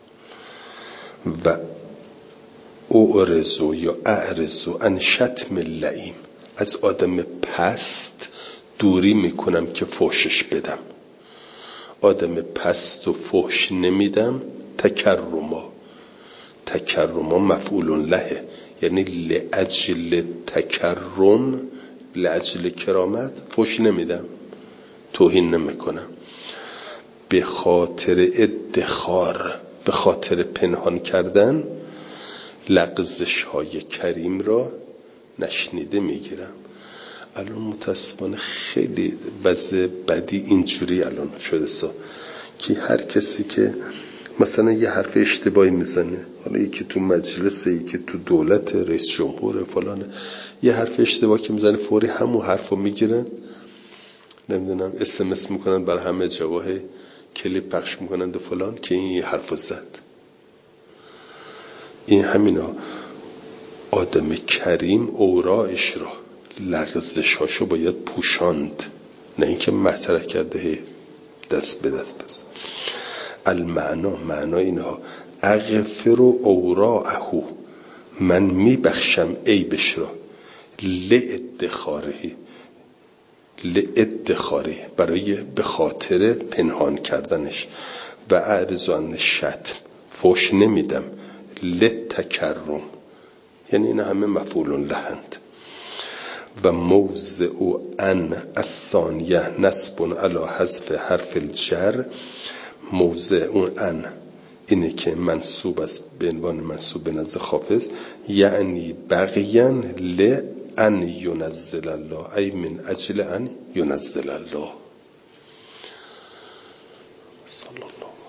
S1: و اعرضو یا اعرضو عن شتم اللئیم، از آدم پست دوری میکنم که فحشش بدم. آدم پست و فحش نمیدم. تکرما، تکرما مفعول له، یعنی لأجل تکرم، لأجل کرامت فحش نمیدم، توهین نمیکنم. به خاطر ادخار، به خاطر پنهان کردن لغزش های کریم را نشنیده میگیرم. الان متاسفانه خیلی وضع بدی اینجوری الان شده سا که هر کسی که مثلا یه حرف اشتباهی میزنه، حالا یکی تو مجلسه، یکی تو دولت، رئیس جمهور فلانه، یه حرف اشتباهی که میزنه فوری همون حرفو میگیرن، نمیدونم اس ام اس میکنن برای همه جواه، کلیپ پخش میکنن و فلان که این حرفو زد. این همینا آدم کریم اوراش را، لغزش هاشو باید پوشاند، نه اینکه مطرح کرده دست به دست بس. المعنا، معنا اینها اغفر اوراهو، من میبخشم عیبش را، لادخاره، لادخاره برای به خاطر پنهان کردنش. و اعرض عن شتم، فحش نمیدم. لتکرم، یعنی این همه مفعول لهند. و موضع ان الثانیه نصب علی حذف حرف الجر، موضع اون ان اینه که منصوب است به عنوان منصوب به نزد حافظ، یعنی بغیا لان ینزل الله، ای من اجل ان ینزل الله. صلی الله